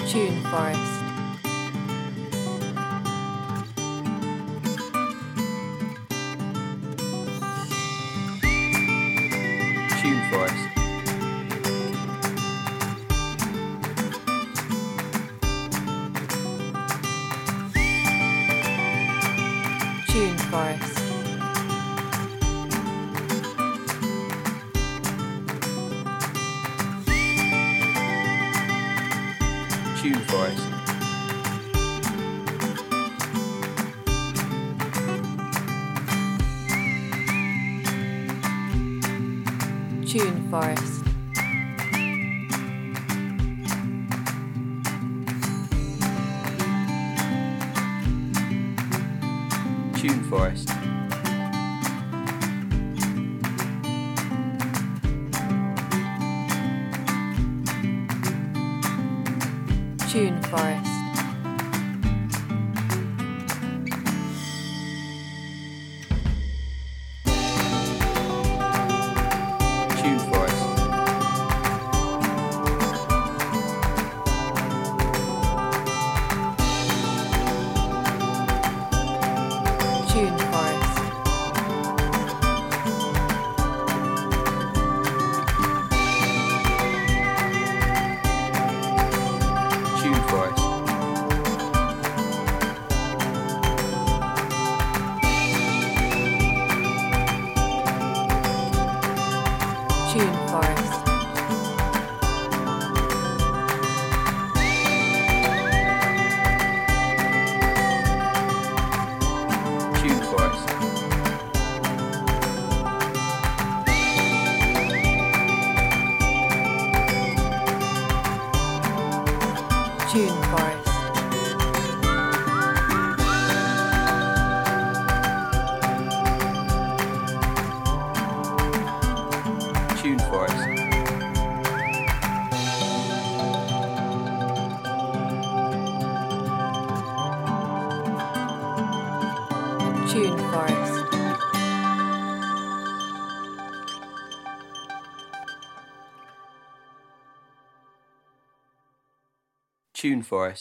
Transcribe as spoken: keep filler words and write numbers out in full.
Tune Forest. Tune Forest. Tune Forest. Tune Forest. Tune Forest. Tune Forest. Tune Forest. Tune Forest. Tune Forest. Tune Forest. Tune Forest. Tune Forest. Tune Forest. Tune Forest. Tune Forest. Tune Forest.